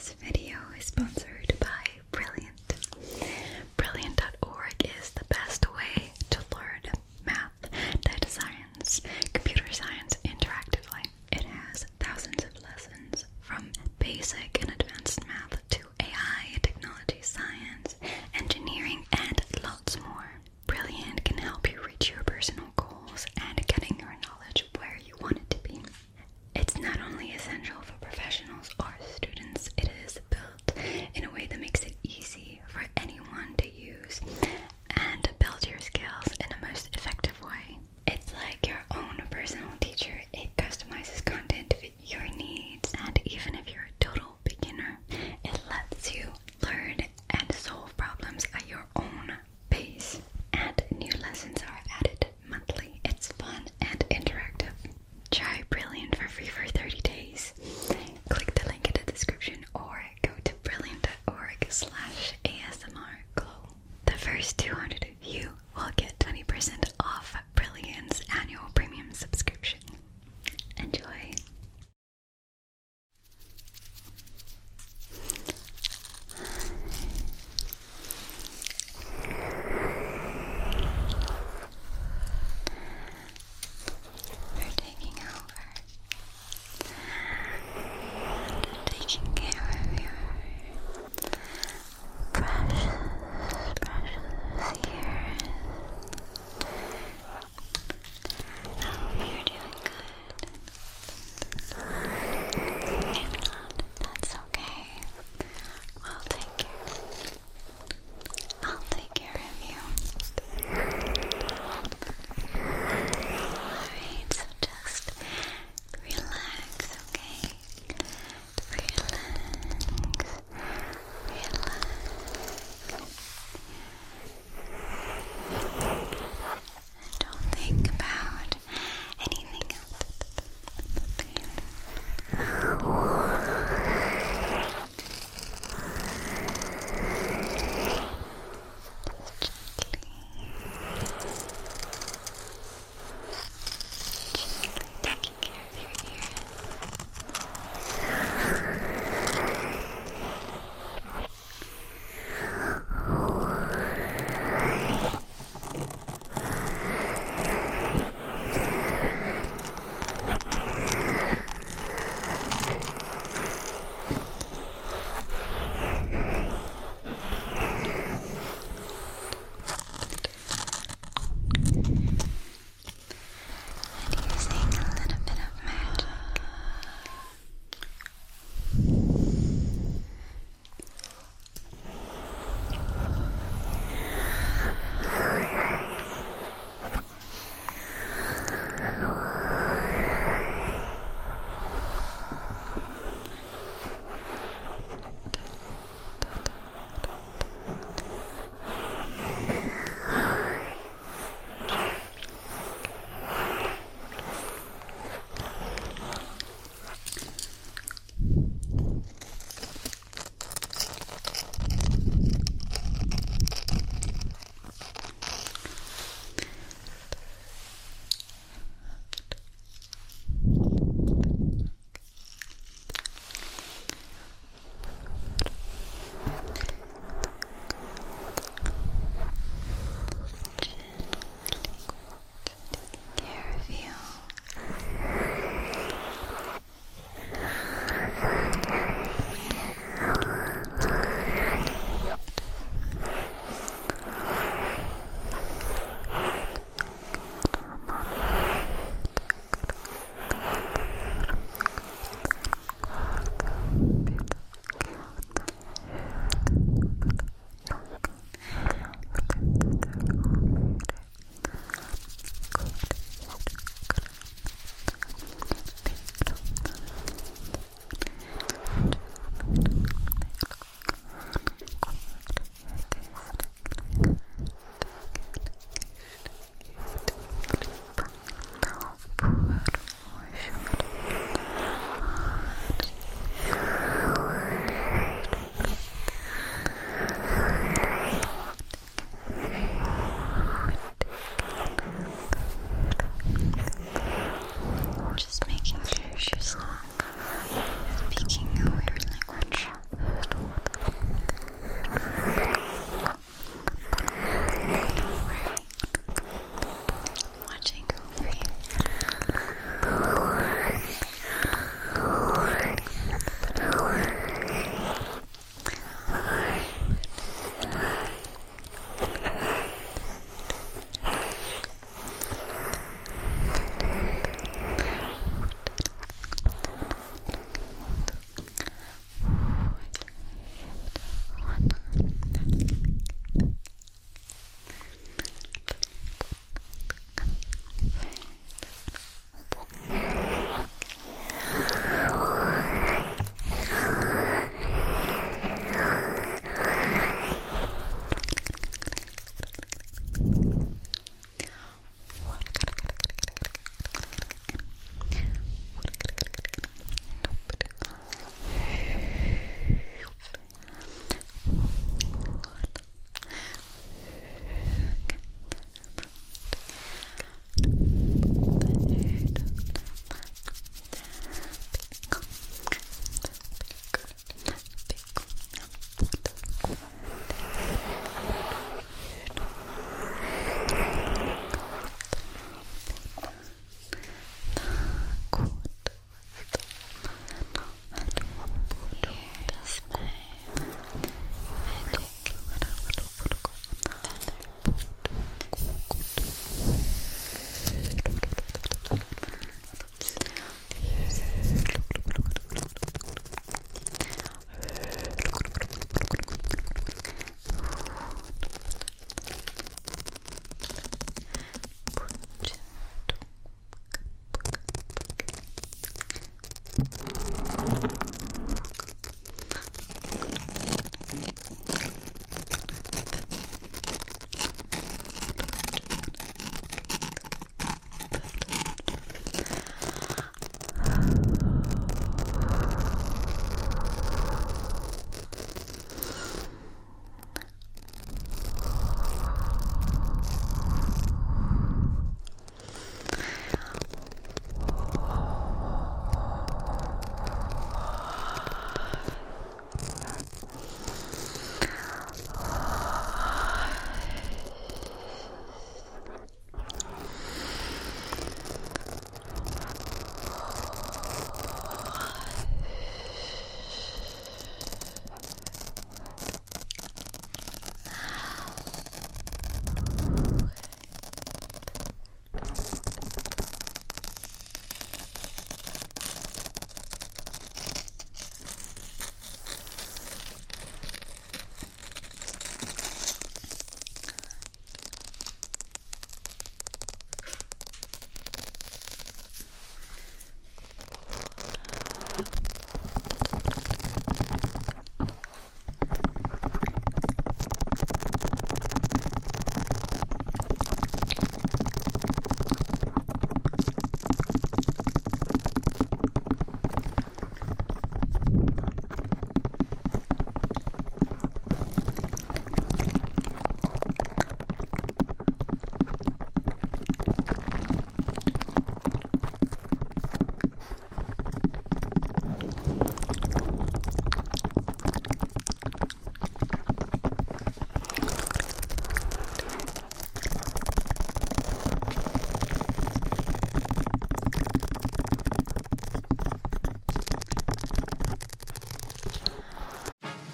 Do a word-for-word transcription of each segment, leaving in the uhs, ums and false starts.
This video is sponsored by Brilliant. Brilliant dot org is the best way to learn math, data science, computer science interactively. It has thousands of lessons from basic and advanced math to A I, technology, science, engineering, and lots more. Brilliant can help you reach your personal goals and getting your knowledge where you want it to be. It's not only essential for professionals or students, it is built in a way that makes it easy for anyone to use and build your skills in the most effective way. It's like your own personal teacher. It customizes content to fit your needs, and even if you're a total beginner,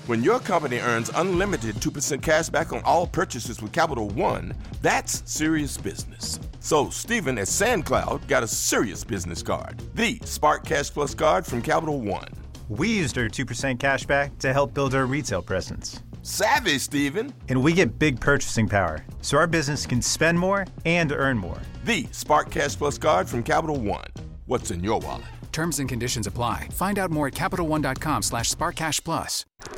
When your company earns unlimited two percent cash back on all purchases with Capital One, that's serious business. So Stephen at SandCloud got a serious business card, the Spark Cash Plus card from Capital One. We used our two percent cash back to help build our retail presence. Savvy, Stephen. And we get big purchasing power, so our business can spend more and earn more. The Spark Cash Plus card from Capital One. What's in your wallet? Terms and conditions apply. Find out more at CapitalOne.com slash SparkCashPlus.